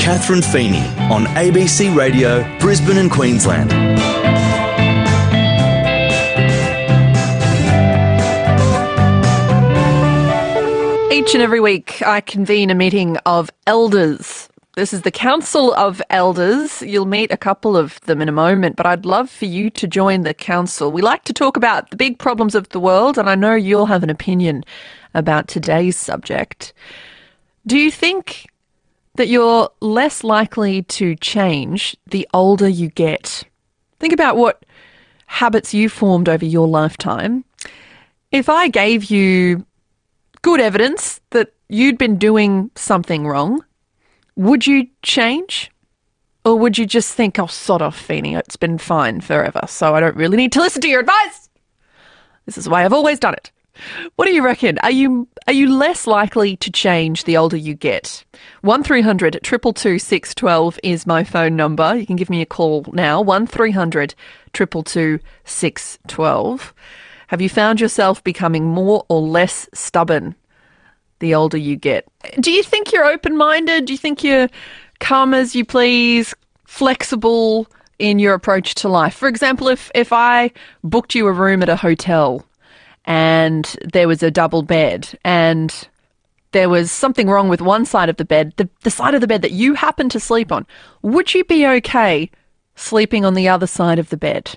Catherine Feeney on ABC Radio, Brisbane and Queensland. Each and every week I convene a meeting of elders. This is the Council of Elders. You'll meet a couple of them in a moment, but I'd love for you to join the council. We like to talk about the big problems of the world, and I know you'll have an opinion about today's subject. Do you think that you're less likely to change the older you get? Think about what habits you formed over your lifetime. If I gave you good evidence that you'd been doing something wrong, would you change? Or would you just think, oh, sod off, Feeney, it's been fine forever, so I don't really need to listen to your advice? This is the way I've always done it. What do you reckon? Are you less likely to change the older you get? 1300 222 612 is my phone number. You can give me a call now, 1300 222 612. Have you found yourself becoming more or less stubborn the older you get? Do you think you're open-minded? Do you think you're come as you please, flexible in your approach to life? For example, if I booked you a room at a hotel and there was a double bed and there was something wrong with one side of the bed, the side of the bed that you happen to sleep on, would you be okay sleeping on the other side of the bed?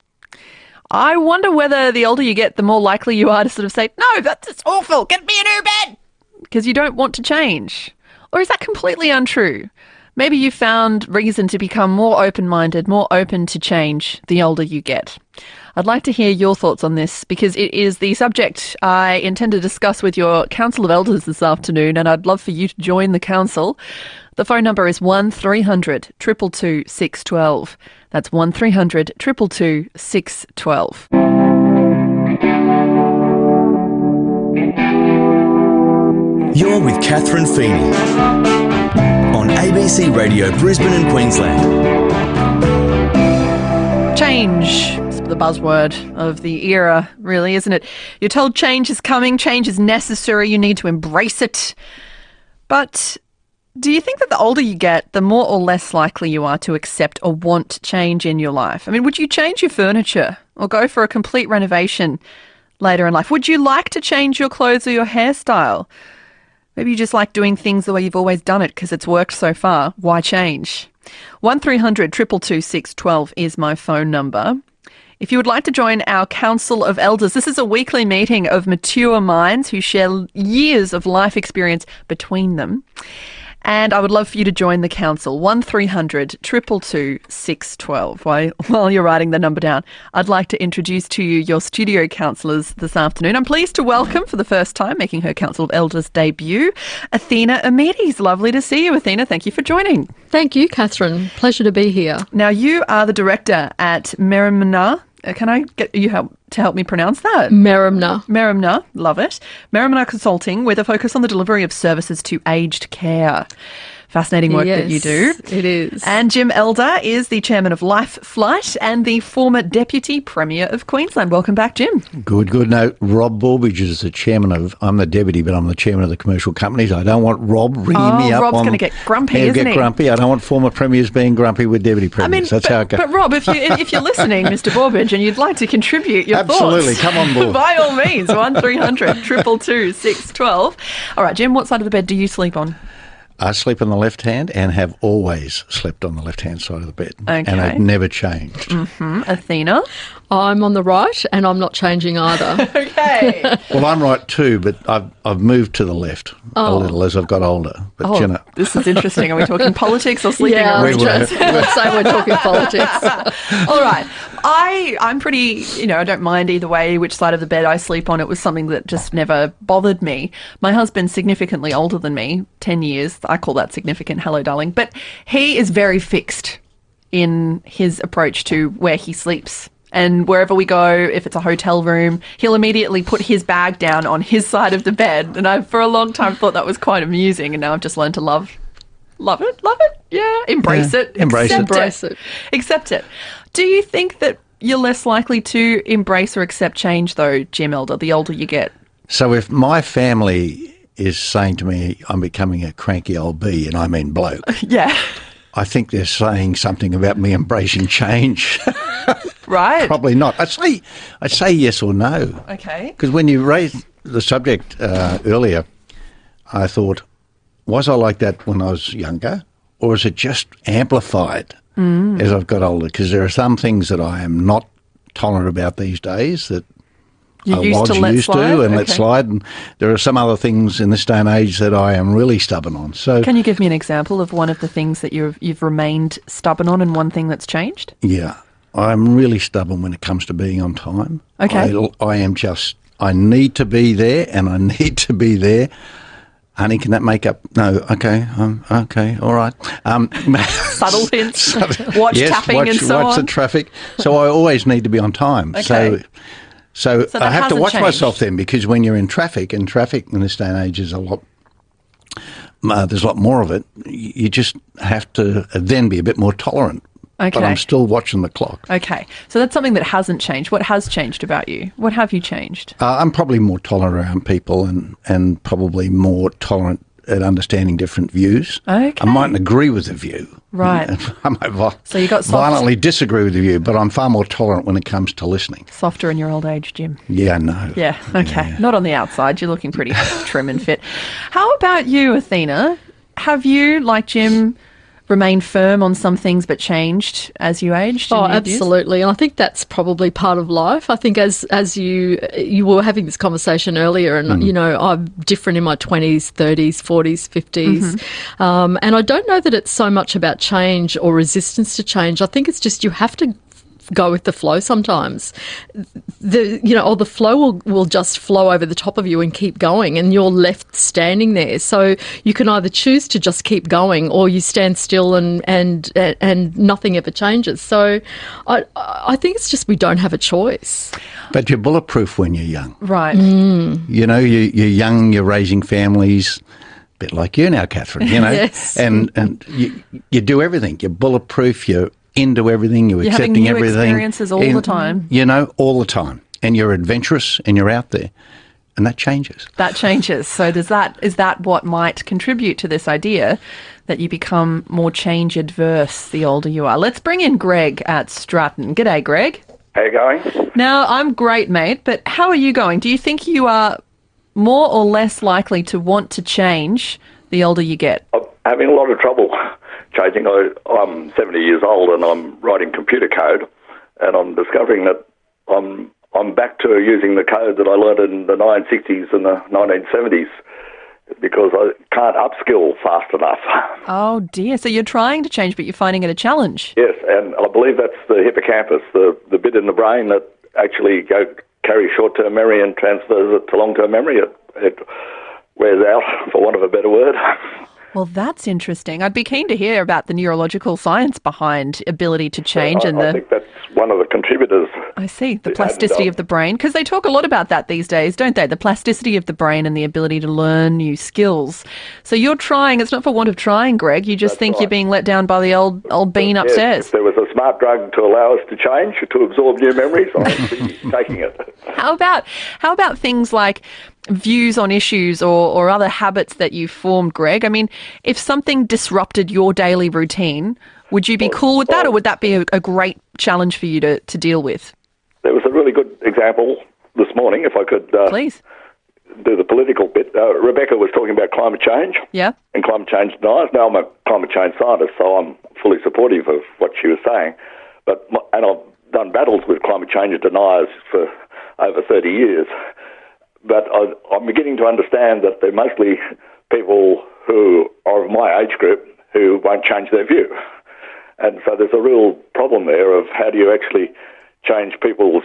I wonder whether the older you get, the more likely you are to sort of say, no, that's awful, get me a new bed, because you don't want to change. Or is that completely untrue? Maybe you found reason to become more open-minded, more open to change the older you get. I'd like to hear your thoughts on this because it is the subject I intend to discuss with your Council of Elders this afternoon, and I'd love for you to join the council. The phone number is 1300 222 612. That's 1300 222 612. You're with Catherine Feeney on ABC Radio, Brisbane and Queensland. Change is the buzzword of the era, really, isn't it? You're told change is coming, change is necessary, you need to embrace it. But do you think that the older you get, the more or less likely you are to accept or want change in your life? I mean, would you change your furniture or go for a complete renovation later in life? Would you like to change your clothes or your hairstyle? Maybe you just like doing things the way you've always done it because it's worked so far. Why change? 1300 222 612 is my phone number. If you would like to join our Council of Elders, this is a weekly meeting of mature minds who share years of life experience between them. And I would love for you to join the council, 1300 222 612. While you're writing the number down, I'd like to introduce to you your studio councillors this afternoon. I'm pleased to welcome, for the first time, making her Council of Elders debut, Athena Amides. Lovely to see you, Athena. Thank you for joining. Thank you, Catherine. Pleasure to be here. Now, you are the director at Merimna. Can I get you to help me pronounce that? Merimna, love it. Merimna Consulting, with a focus on the delivery of services to aged care. Fascinating work that you do. It is. And Jim Elder is the chairman of Life Flight and the former Deputy Premier of Queensland. Welcome back, Jim. Good. No, Rob Borbidge is the chairman of, I'm the deputy, but I'm the chairman of the commercial companies. I don't want Rob ringing me up. Rob's going to get grumpy, isn't he? Get grumpy. I don't want former premiers being grumpy with deputy premiers. That's how it goes. But Rob, if you're listening, Mr. Borbidge, and you'd like to contribute your Absolutely. thoughts. Come on board. By all means, 1300 222 612. All right, Jim, what side of the bed do you sleep on? I sleep on the left hand and have always slept on the left-hand side of the bed. Okay. And I've never changed. Mm-hmm. Athena? I'm on the right and I'm not changing either. Okay. Well, I'm right too, but I've moved to the left a little as I've got older. But you know. This is interesting. Are we talking politics or sleeping arrangements? Let's say we're talking politics. All right. I'm pretty, I don't mind either way which side of the bed I sleep on. It was something that just never bothered me. My husband's significantly older than me, 10 years. I call that significant. Hello, darling. But he is very fixed in his approach to where he sleeps. And wherever we go, if it's a hotel room, he'll immediately put his bag down on his side of the bed. And I, for a long time, thought that was quite amusing. And now I've just learned to love it. Yeah. Embrace it. Embrace it. Accept it. Do you think that you're less likely to embrace or accept change, though, Jim Elder, the older you get? So if my family is saying to me, I'm becoming a cranky old bee, and I mean bloke. Yeah. I think they're saying something about me embracing change. Right. Probably not. I'd say yes or no. Okay. Because when you raised the subject earlier, I thought, was I like that when I was younger, or is it just amplified as I've got older? Because there are some things that I am not tolerant about these days that You I used was to let used slide? to and let Okay. slide. And there are some other things in this day and age that I am really stubborn on. So, Can you give me an example of one of the things that you've remained stubborn on and one thing that's changed? yeah, I'm really stubborn when it comes to being on time. Okay. I need to be there, and I need to be there. Honey, can that make up? No, okay, okay, all right. Subtle hints, watch Yes, tapping and so watch on. the traffic. So I always need to be on time. Okay. So that I have to hasn't watch changed. myself then, because when you're in traffic, and traffic in this day and age is a lot, there's a lot more of it, you just have to then be a bit more tolerant. But Okay. I'm still watching the clock. Okay, so that's something that hasn't changed. What has changed about you? What have you changed? I'm probably more tolerant around people and probably more tolerant at understanding different views. Okay. I mightn't agree with the view. Right. I might So you got soft- violently disagree with the view, but I'm far more tolerant when it comes to listening. Softer in your old age, Jim. Yeah, no. Yeah, okay. Not on the outside. You're looking pretty trim and fit. How about you, Athena? Have you, like Jim, remained firm on some things but changed as you aged? in Oh, your views? absolutely. And I think that's probably part of life. I think as you were having this conversation earlier, and, you know, I'm different in my 20s, 30s, 40s, 50s. And I don't know that it's so much about change or resistance to change. I think it's just you have to go with the flow sometimes. The flow will just flow over the top of you and keep going, and you're left standing there. So you can either choose to just keep going, or you stand still and nothing ever changes. So I think it's just we don't have a choice. But you're bulletproof when you're young. Right. You know, you're young, you're raising families, a bit like you now, Catherine, you know. Yes. And you do everything. You're bulletproof, you're into everything, you're You're having accepting new everything. experiences all the time. You know, all the time. And you're adventurous and you're out there. And that changes. That changes. So is that what might contribute to this idea that you become more change adverse the older you are? Let's bring in Greg at Stratton. G'day, Greg. How you going? Now, I'm great, mate, but how are you going? Do you think you are more or less likely to want to change the older you get? I'm having a lot of trouble changing. I'm 70 years old and I'm writing computer code, and I'm discovering that I'm back to using the code that I learned in the 1960s and the 1970s because I can't upskill fast enough. Oh, dear. So you're trying to change, but you're finding it a challenge. Yes, and I believe that's the hippocampus, the bit in the brain that actually carries short-term memory and transfers it to long-term memory. It wears out, for want of a better word. Well, that's interesting. I'd be keen to hear about the neurological science behind ability to change I think that's one of the contributors. I see, the plasticity of the brain, because they talk a lot about that these days, don't they? The plasticity of the brain and the ability to learn new skills. So you're trying, it's not for want of trying, Greg, you just think you're being let down by the old bean Yes, upstairs. if there was a smart drug to allow us to change, to absorb new memories, I'd be taking it. How about things like views on issues or other habits that you've formed, Greg? I mean, if something disrupted your daily routine, would you be cool with that, or would that be a great challenge for you to deal with? There was a really good example this morning, if I could Please. do the political bit. Rebecca was talking about climate change Yeah. and climate change deniers. Now, I'm a climate change scientist, so I'm fully supportive of what she was saying. And I've done battles with climate change deniers for over 30 years. But I'm beginning to understand that they're mostly people who are of my age group who won't change their view. And so there's a real problem there of how do you actually change people's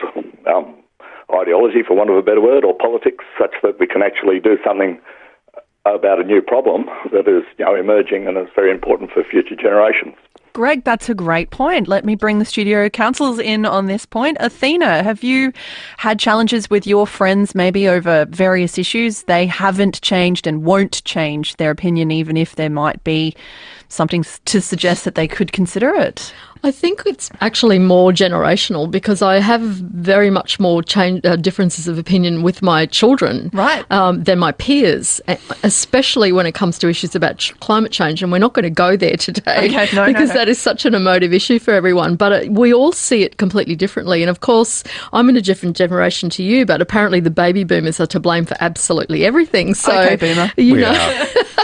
ideology, for want of a better word, or politics, such that we can actually do something about a new problem that is emerging and is very important for future generations. Greg, that's a great point. Let me bring the studio councillors in on this point. Athena, have you had challenges with your friends maybe over various issues? They haven't changed and won't change their opinion, even if there might be something to suggest that they could consider it. I think it's actually more generational because I have very much more differences of opinion with my children than my peers, especially when it comes to issues about climate change. And we're not going to go there today because that is such an emotive issue for everyone. But we all see it completely differently. And of course, I'm in a different generation to you, but apparently the baby boomers are to blame for absolutely everything. So, okay, boomer. You know.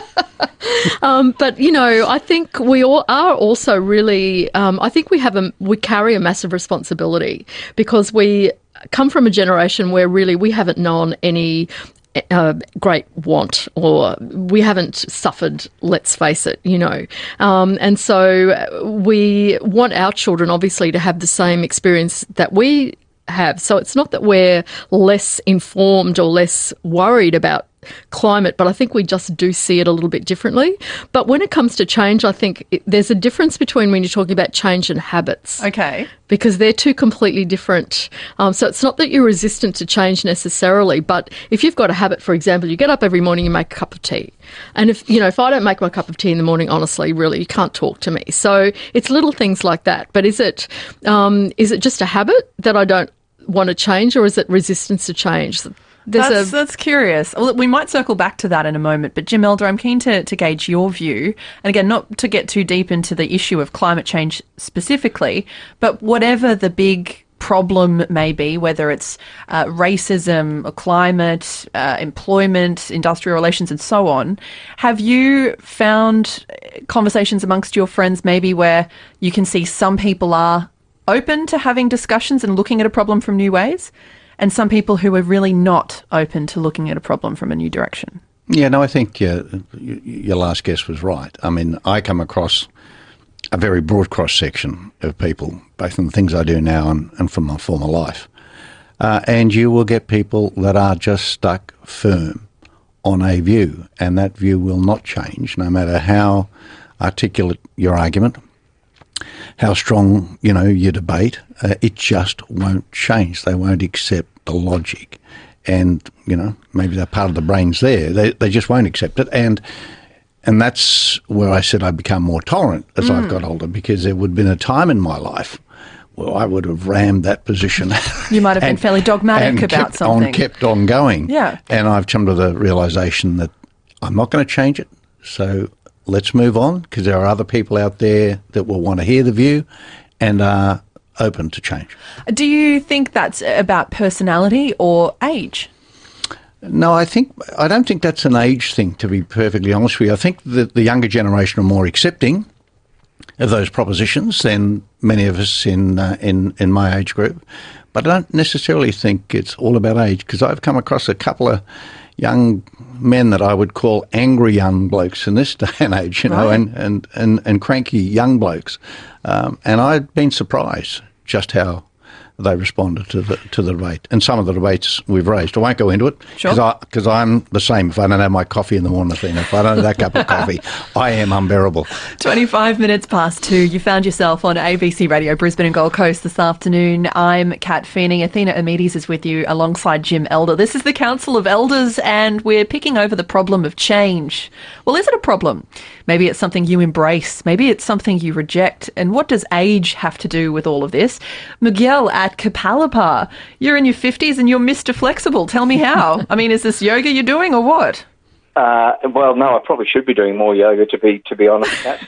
But, you know, I think we all are also really, I think we carry a massive responsibility because we come from a generation where really we haven't known any great want, or we haven't suffered, let's face it, you know. And so we want our children obviously to have the same experience that we have. So it's not that we're less informed or less worried about climate, but I think we just do see it a little bit differently. But when it comes to change, I think there's a difference between when you're talking about change and habits. Okay. Because they're two completely different. So it's not that you're resistant to change necessarily, but if you've got a habit, for example, you get up every morning and make a cup of tea. And if I don't make my cup of tea in the morning, honestly, really, you can't talk to me. So it's little things like that. But is it just a habit that I don't want to change, or is it resistance to change? That's curious. Well, we might circle back to that in a moment, but Jim Elder, I'm keen to gauge your view. And again, not to get too deep into the issue of climate change specifically, but whatever the big problem may be, whether it's racism, climate, employment, industrial relations, and so on, have you found conversations amongst your friends maybe where you can see some people are open to having discussions and looking at a problem from new ways, and some people who are really not open to looking at a problem from a new direction? Yeah, no, I think your last guess was right. I mean, I come across a very broad cross-section of people, both in the things I do now and from my former life. And you will get people that are just stuck firm on a view, and that view will not change, no matter how articulate your argument, how strong, your debate. It just won't change. They won't accept the logic. And, maybe that part of the brain's there. They just won't accept it. And that's where I said I become more tolerant as I've got older, because there would have been a time in my life where I would have rammed that position. You might have been fairly dogmatic about something. Kept on going. Yeah. And I've come to the realisation that I'm not going to change it. So let's move on, because there are other people out there that will want to hear the view and are open to change. Do you think that's about personality or age? No, I don't think that's an age thing, to be perfectly honest with you. I think that the younger generation are more accepting of those propositions than many of us in my age group. But I don't necessarily think it's all about age, because I've come across a couple of young men that I would call angry young blokes in this day and age, right. and cranky young blokes. And I'd been surprised just how they responded to the debate, and some of the debates we've raised. I won't go into it because I'm the same. If I don't have my coffee in the morning, if I don't have that cup of coffee, I am unbearable. 25 minutes past 2. You found yourself on ABC Radio Brisbane and Gold Coast this afternoon. I'm Kat Feeney. Athena Amides is with you alongside Jim Elder. This is the Council of Elders, and we're picking over the problem of change. Well, is it a problem? Maybe it's something you embrace. Maybe it's something you reject. And what does age have to do with all of this? Miguel at Kapalapa, you're in your 50s and you're Mr. Flexible. Tell me how. I mean, is this yoga you're doing or what? Well, no, I probably should be doing more yoga, to be honest.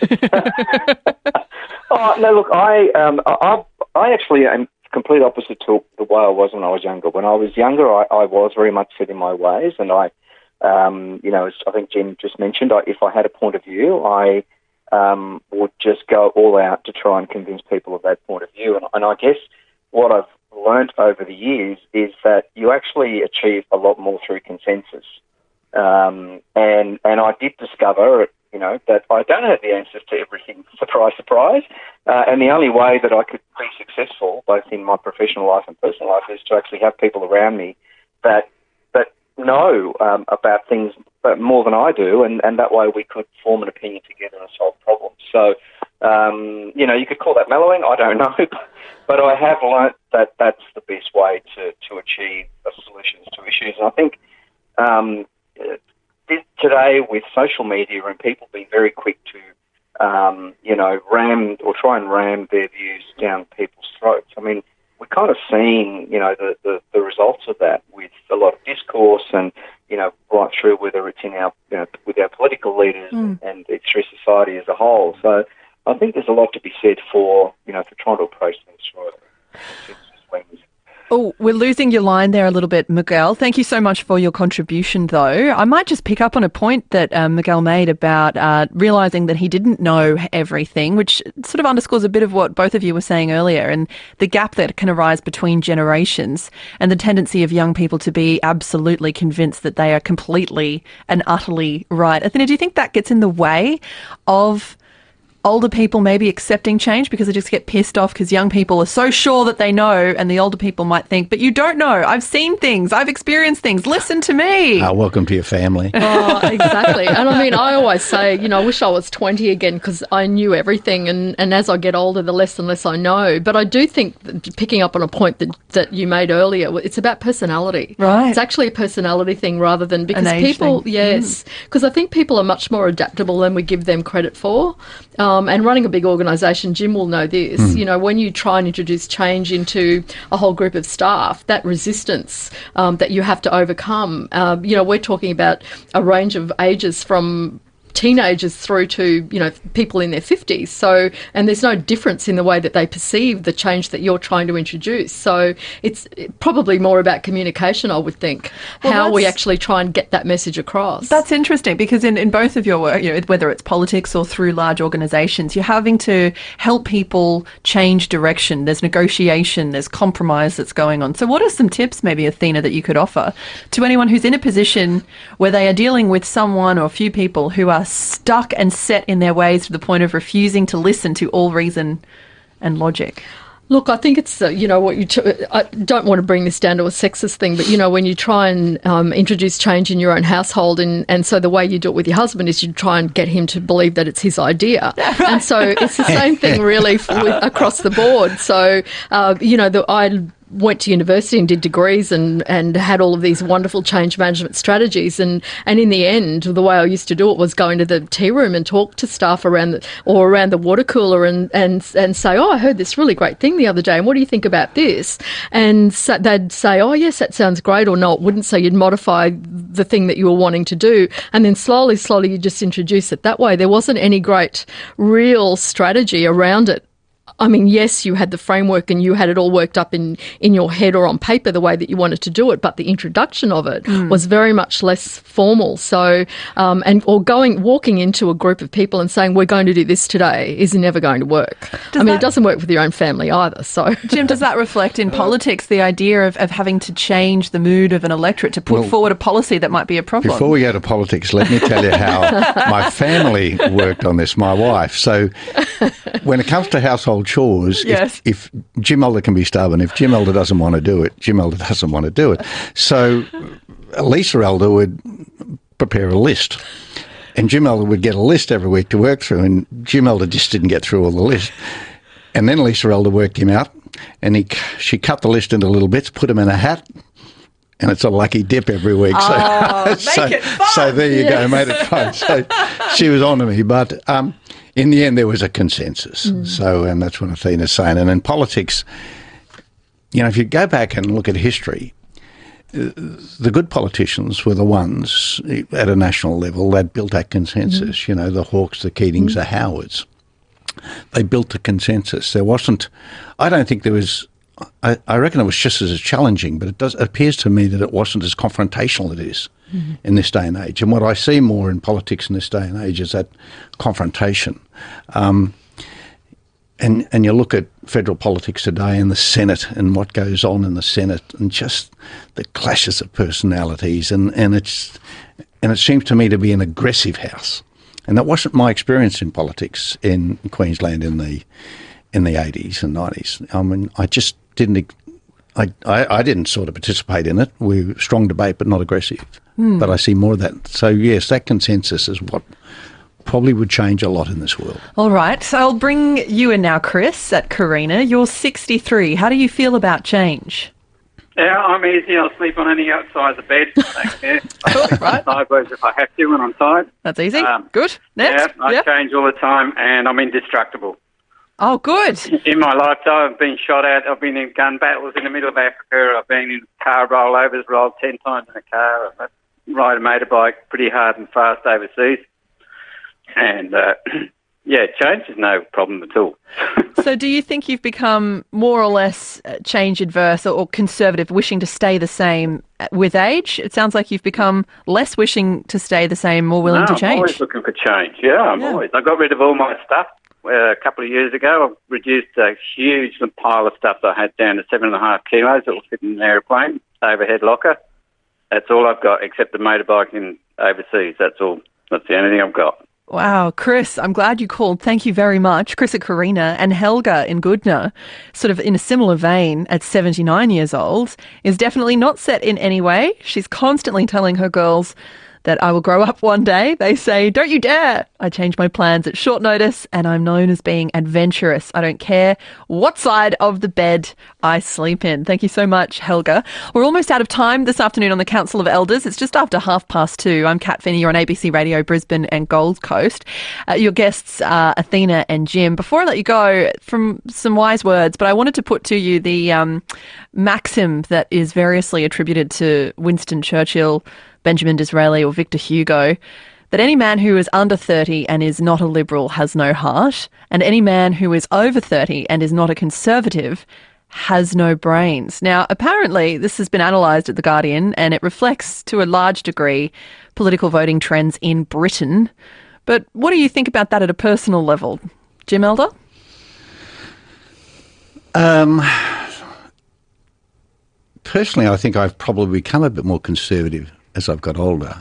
Oh, no, look, I actually am complete opposite to the way I was when I was younger. When I was younger, I was very much set in my ways, and as I think Jim just mentioned, if I had a point of view, I would just go all out to try and convince people of that point of view. And I guess what I've learnt over the years is that you actually achieve a lot more through consensus. And I did discover, that I don't have the answers to everything. Surprise, surprise. And the only way that I could be successful, both in my professional life and personal life, is to actually have people around me that know about things more than I do, and that way we could form an opinion together and solve problems. So, you could call that mellowing, I don't know, but I have learnt that that's the best way to achieve solutions to issues. And I think today with social media and people being very quick to ram or try and ram their views down people's throats. I mean, we're kind of seeing, the results of that with a lot of discourse and, right through whether it's in our, with our political leaders and it's through society as a whole. So I think there's a lot to be said for trying to approach things through it. Oh, we're losing your line there a little bit, Miguel. Thank you so much for your contribution, though. I might just pick up on a point that Miguel made about realising that he didn't know everything, which sort of underscores a bit of what both of you were saying earlier, and the gap that can arise between generations and the tendency of young people to be absolutely convinced that they are completely and utterly right. Athena, do you think that gets in the way of older people maybe accepting change because they just get pissed off because young people are so sure that they know, and the older people might think, but you don't know. I've seen things. I've experienced things. Listen to me. Welcome to your family. Oh, exactly. And I mean, I always say, I wish I was 20 again because I knew everything. And as I get older, the less and less I know. But I do think, that, picking up on a point that you made earlier, it's about personality. Right. It's actually a personality thing rather than because people, thing. Yes, because I think people are much more adaptable than we give them credit for. And running a big organisation, Jim will know this, when you try and introduce change into a whole group of staff, that resistance that you have to overcome, we're talking about a range of ages from teenagers through to, people in their 50s. So, and there's no difference in the way that they perceive the change that you're trying to introduce. So it's probably more about communication, I would think, how we actually try and get that message across. That's interesting because in both of your work, whether it's politics or through large organisations, you're having to help people change direction. There's negotiation, there's compromise that's going on. So what are some tips, maybe, Athena, that you could offer to anyone who's in a position where they are dealing with someone or a few people who are stuck and set in their ways to the point of refusing to listen to all reason and logic? Look, I think it's, I don't want to bring this down to a sexist thing, but, when you try and introduce change in your own household, and so the way you do it with your husband is you try and get him to believe that it's his idea. Right. And so it's the same thing really across the board. So, I went to university and did degrees and had all of these wonderful change management strategies. And in the end, the way I used to do it was go into the tea room and talk to staff around the water cooler and say, I heard this really great thing the other day, and what do you think about this? And so they'd say, oh, yes, that sounds great, or no, it wouldn't. So you'd modify the thing that you were wanting to do. And then slowly, you just introduce it that way. There wasn't any great real strategy around it. I mean, yes, you had the framework and you had it all worked up in your head or on paper the way that you wanted to do it, but the introduction of it was very much less formal. So, walking into a group of people and saying, we're going to do this today is never going to work. It doesn't work with your own family either. So, Jim, does that reflect in politics the idea of having to change the mood of an electorate to put forward a policy that might be a problem? Before we go to politics, let me tell you how my family worked on this, my wife. So when it comes to household chores, yes. if Jim Elder can be stubborn, if Jim Elder doesn't want to do it, Jim Elder doesn't want to do it. So Lisa Elder would prepare a list, and Jim Elder would get a list every week to work through, and Jim Elder just didn't get through all the list. And then Lisa Elder worked him out, and she cut the list into little bits, put them in a hat, and it's a lucky dip every week. Make it fun! So there you go, made it fun. So she was on to me, but in the end there was a consensus. So, and that's what Athena's saying. And in politics, if you go back and look at history, the good politicians were the ones at a national level that built that consensus. The Hawkes, the Keatings, the Howards. They built the consensus. There wasn't, I don't think there was, I reckon it was just as challenging, but it appears to me that it wasn't as confrontational as it is in this day and age. And what I see more in politics in this day and age is that confrontation. And you look at federal politics today and the Senate and what goes on in the Senate and just the clashes of personalities, and it seems to me to be an aggressive house. And that wasn't my experience in politics in Queensland in the 80s and 90s. I mean, I just didn't. I didn't sort of participate in it. We were strong debate, but not aggressive. But I see more of that. So yes, that consensus is what probably would change a lot in this world. All right, so I'll bring you in now, Chris, at Carina. You're 63. How do you feel about change? Yeah, I'm easy. I'll sleep on any outside the bed. Thanks, yeah. Right. sideways if I have to when I'm tired. That's easy. Good. Next. Yeah, I change all the time, and I'm indestructible. Oh, good. In my lifetime, I've been shot at. I've been in gun battles in the middle of Africa. I've been in car rollovers, rolled 10 times in a car. I ride a motorbike pretty hard and fast overseas. And, change is no problem at all. So do you think you've become more or less change adverse or conservative, wishing to stay the same with age? It sounds like you've become less wishing to stay the same, more willing to change. I'm always looking for change. Yeah, always. I got rid of all my stuff. A couple of years ago, I reduced a huge pile of stuff that I had down to 7.5 kilos that will fit in an aeroplane, overhead locker. That's all I've got, except the motorbike in overseas. That's all. That's the only thing I've got. Wow, Chris, I'm glad you called. Thank you very much. Chris at Carina and Helga in Goodna, sort of in a similar vein at 79 years old, is definitely not set in any way. She's constantly telling her girls that I will grow up one day. They say, don't you dare. I change my plans at short notice and I'm known as being adventurous. I don't care what side of the bed I sleep in. Thank you so much, Helga. We're almost out of time this afternoon on the Council of Elders. It's just after 2:30. I'm Kat Finney. You're on ABC Radio Brisbane and Gold Coast. Your guests are Athena and Jim. Before I let you go, from some wise words, but I wanted to put to you the maxim that is variously attributed to Winston Churchill, Benjamin Disraeli or Victor Hugo, that any man who is under 30 and is not a Liberal has no heart, and any man who is over 30 and is not a Conservative has no brains. Now, apparently, this has been analysed at The Guardian, and it reflects, to a large degree, political voting trends in Britain. But what do you think about that at a personal level? Jim Elder? Personally, I think I've probably become a bit more conservative as I've got older.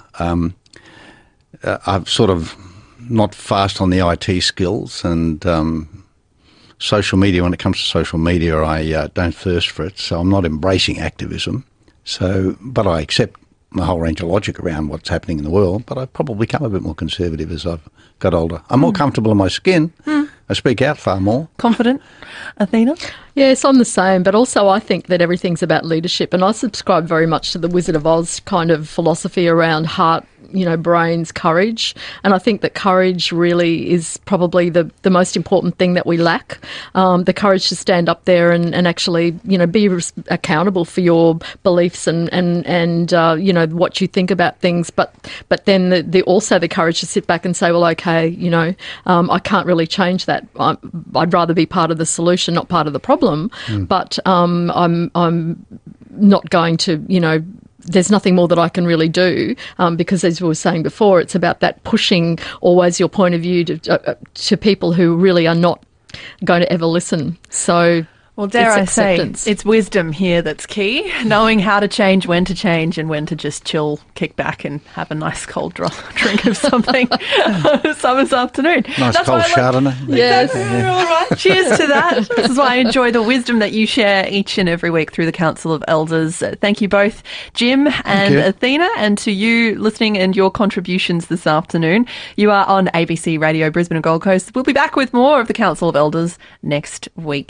I've sort of not fast on the IT skills and social media. When it comes to social media, I don't thirst for it, so I'm not embracing activism. But I accept the whole range of logic around what's happening in the world, but I've probably become a bit more conservative as I've got older. I'm more comfortable in my skin. I speak out far more. Confident. Athena? Yes, I'm the same, but also I think that everything's about leadership, and I subscribe very much to the Wizard of Oz kind of philosophy around heart, brains, courage, and I think that courage really is probably the most important thing that we lack, the courage to stand up there and actually, be accountable for your beliefs and what you think about things, but then also the courage to sit back and say, well, okay, I can't really change that. I'd rather be part of the solution, not part of the problem, but I'm not going to, there's nothing more that I can really do because, as we were saying before, it's about that pushing always your point of view to people who really are not going to ever listen. So, well, dare I say, it's wisdom here that's key, knowing how to change, when to change, and when to just chill, kick back and have a nice cold drink of something summer's afternoon. Nice cold Chardonnay. Yes. All right. Cheers to that. This is why I enjoy the wisdom that you share each and every week through the Council of Elders. Thank you both, Jim and Athena, and to you listening and your contributions this afternoon. You are on ABC Radio Brisbane and Gold Coast. We'll be back with more of the Council of Elders next week.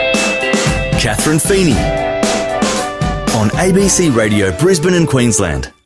Catherine Feeney on ABC Radio Brisbane and Queensland.